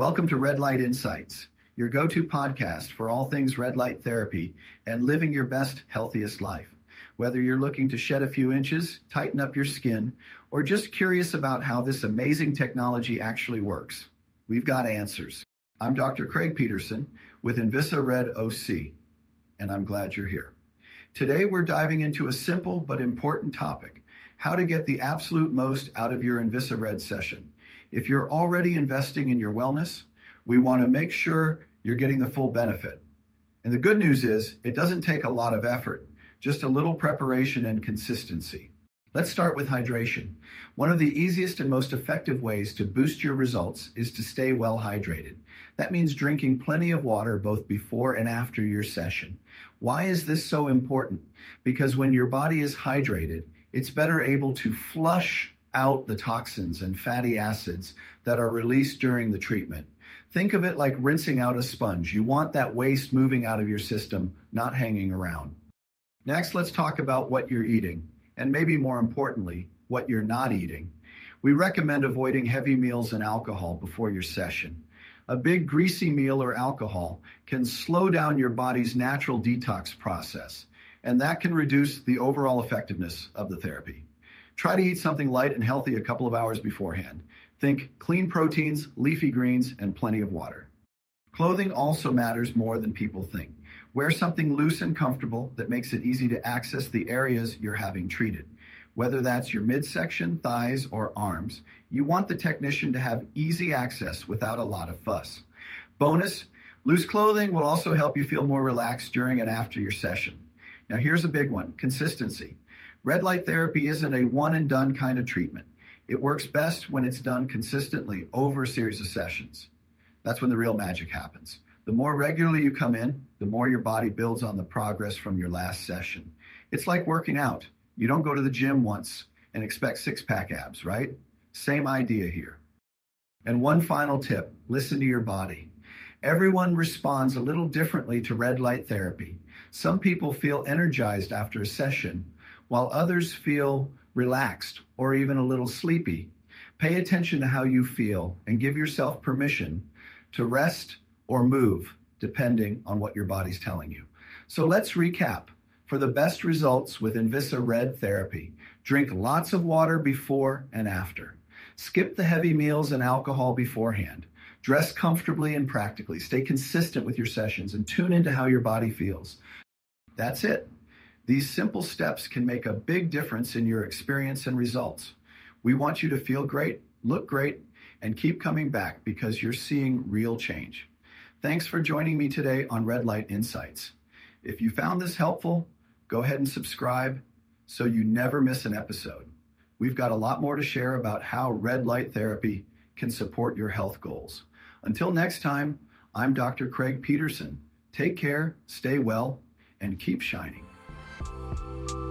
Welcome to Red Light Insights, your go-to podcast for all things red light therapy and living your best, healthiest life. Whether you're looking to shed a few inches, tighten up your skin, or just curious about how this amazing technology actually works, we've got answers. I'm Dr. Craig Peterson with InvisaRed OC, and I'm glad you're here. Today, we're diving into a simple but important topic: how to get the absolute most out of your InvisaRed session. If you're already investing in your wellness, we want to make sure you're getting the full benefit. And the good news is, it doesn't take a lot of effort, just a little preparation and consistency. Let's start with hydration. One of the easiest and most effective ways to boost your results is to stay well hydrated. That means drinking plenty of water both before and after your session. Why is this so important? Because when your body is hydrated, it's better able to flush out the toxins and fatty acids that are released during the treatment. Think of it like rinsing out a sponge. You want that waste moving out of your system, not hanging around. Next, let's talk about what you're eating, and maybe more importantly, what you're not eating. We recommend avoiding heavy meals and alcohol before your session. A big greasy meal or alcohol can slow down your body's natural detox process, and that can reduce the overall effectiveness of the therapy. Try to eat something light and healthy a couple of hours beforehand. Think clean proteins, leafy greens, and plenty of water. Clothing also matters more than people think. Wear something loose and comfortable that makes it easy to access the areas you're having treated. Whether that's your midsection, thighs, or arms, you want the technician to have easy access without a lot of fuss. Bonus, loose clothing will also help you feel more relaxed during and after your session. Now here's a big one: consistency. Red light therapy isn't a one-and-done kind of treatment. It works best when it's done consistently over a series of sessions. That's when the real magic happens. The more regularly you come in, the more your body builds on the progress from your last session. It's like working out. You don't go to the gym once and expect six-pack abs, right? Same idea here. And one final tip: listen to your body. Everyone responds a little differently to red light therapy. Some people feel energized after a session, while others feel relaxed or even a little sleepy. Pay attention to how you feel and give yourself permission to rest or move, depending on what your body's telling you. So let's recap. For the best results with InvisaRed therapy, drink lots of water before and after. Skip the heavy meals and alcohol beforehand. Dress comfortably and practically. Stay consistent with your sessions and tune into how your body feels. That's it. These simple steps can make a big difference in your experience and results. We want you to feel great, look great, and keep coming back because you're seeing real change. Thanks for joining me today on Red Light Insights. If you found this helpful, go ahead and subscribe so you never miss an episode. We've got a lot more to share about how red light therapy can support your health goals. Until next time, I'm Dr. Craig Peterson. Take care, stay well, and keep shining.